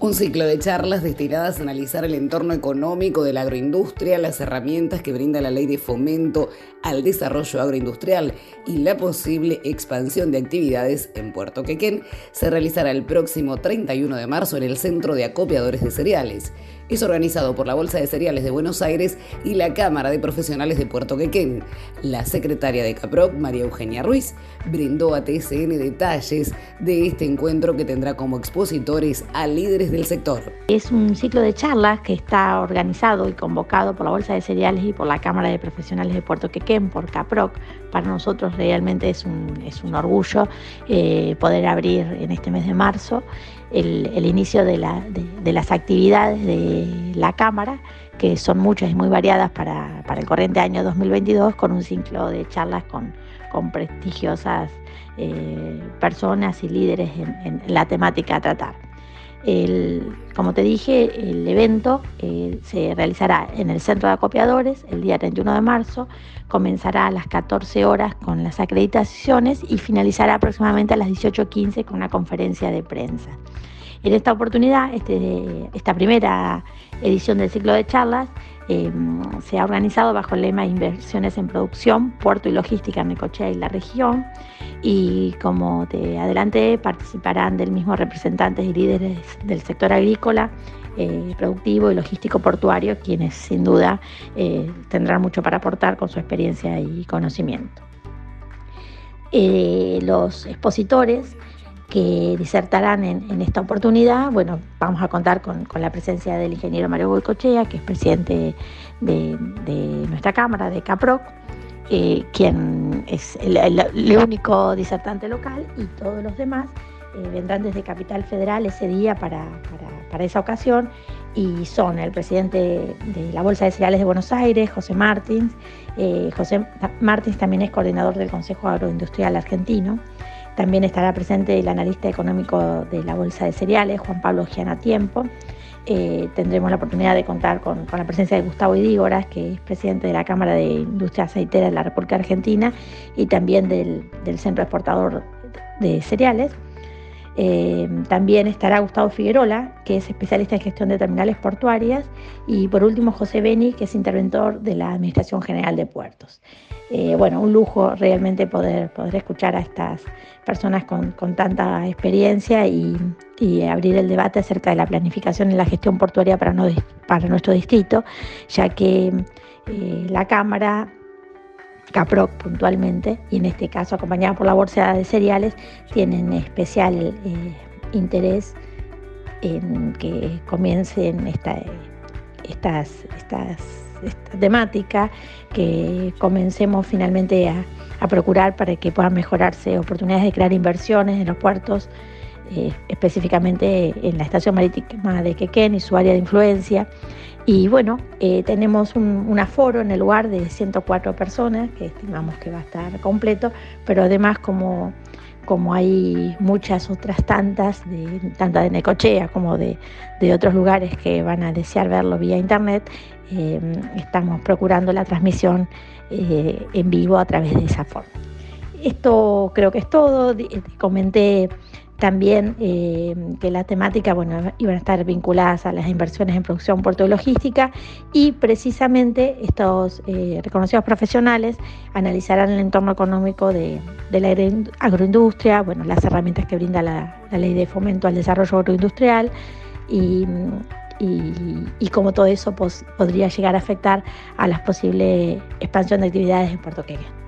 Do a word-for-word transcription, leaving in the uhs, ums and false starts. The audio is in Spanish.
Un ciclo de charlas destinadas a analizar el entorno económico de la agroindustria, las herramientas que brinda la Ley de Fomento al Desarrollo Agroindustrial y la posible expansión de actividades en Puerto Quequén se realizará el próximo treinta y uno de marzo en el Centro de Acopiadores de Cereales. Es organizado por la Bolsa de Cereales de Buenos Aires y la Cámara de Profesionales de Puerto Quequén. La secretaria de CAPROC, María Eugenia Ruiz, brindó a T S N detalles de este encuentro que tendrá como expositores a líderes del sector. Es un ciclo de charlas que está organizado y convocado por la Bolsa de Cereales y por la Cámara de Profesionales de Puerto Quequén, por CAPROC. Para nosotros realmente es un, es un orgullo eh, poder abrir en este mes de marzo el, el inicio de, la, de, de las actividades de la Cámara, que son muchas y muy variadas para, para el corriente año dos mil veintidós, con un ciclo de charlas con, con prestigiosas eh, personas y líderes en, en la temática a tratar. El, como te dije, el evento eh, se realizará en el Centro de Acopiadores el día treinta y uno de marzo, comenzará a las catorce horas con las acreditaciones y finalizará aproximadamente a las dieciocho quince con una conferencia de prensa. En esta oportunidad, este, esta primera edición del ciclo de charlas eh, se ha organizado bajo el lema Inversiones en Producción, Puerto y Logística en Necochea y la región, y como te adelanté, participarán del mismo representantes y líderes del sector agrícola, eh, productivo y logístico portuario, quienes sin duda eh, tendrán mucho para aportar con su experiencia y conocimiento. Eh, los expositores que disertarán en, en esta oportunidad, bueno, vamos a contar con, con la presencia del ingeniero Mario Goicoechea, que es presidente de, de nuestra Cámara, de CAPROC, eh, quien es el, el, el único disertante local, y todos los demás eh, vendrán desde Capital Federal ese día para, para, para esa ocasión, y son el presidente de la Bolsa de Cereales de Buenos Aires, José Martins. Eh, José Martins también es coordinador del Consejo Agroindustrial Argentino. También estará presente el analista económico de la Bolsa de Cereales, Juan Pablo Giana Tiempo. Eh, tendremos la oportunidad de contar con, con la presencia de Gustavo Idígoras, que es presidente de la Cámara de Industria Aceitera de la República Argentina y también del, del Centro Exportador de Cereales. Eh, también estará Gustavo Figuerola, que es especialista en gestión de terminales portuarias, y por último José Beni, que es interventor de la Administración General de Puertos. Eh, bueno, un lujo realmente poder, poder escuchar a estas personas con, con tanta experiencia y, y abrir el debate acerca de la planificación y la gestión portuaria para, no, para nuestro distrito, ya que eh, la Cámara, CAPROC puntualmente, y en este caso acompañada por la Bolsa de Cereales, tienen especial eh, interés en que comiencen esta, estas, estas, esta temática, que comencemos finalmente a, a procurar para que puedan mejorarse oportunidades de crear inversiones en los puertos, eh, específicamente en la estación marítima de Quequén y su área de influencia. Y bueno, eh, tenemos un, un aforo en el lugar de ciento cuatro personas, que estimamos que va a estar completo, pero además como, como hay muchas otras tantas, de, tanto de Necochea como de, de otros lugares que van a desear verlo vía internet, eh, estamos procurando la transmisión eh, en vivo a través de esa forma. Esto creo que es todo. Te comenté también eh, que la temática, bueno, iban a estar vinculadas a las inversiones en producción, puerto y logística, y precisamente estos eh, reconocidos profesionales analizarán el entorno económico de, de la agroindustria, bueno, las herramientas que brinda la, la Ley de Fomento al Desarrollo Agroindustrial y, y, y cómo todo eso pos, podría llegar a afectar a la posible expansión de actividades en Puerto Quequén.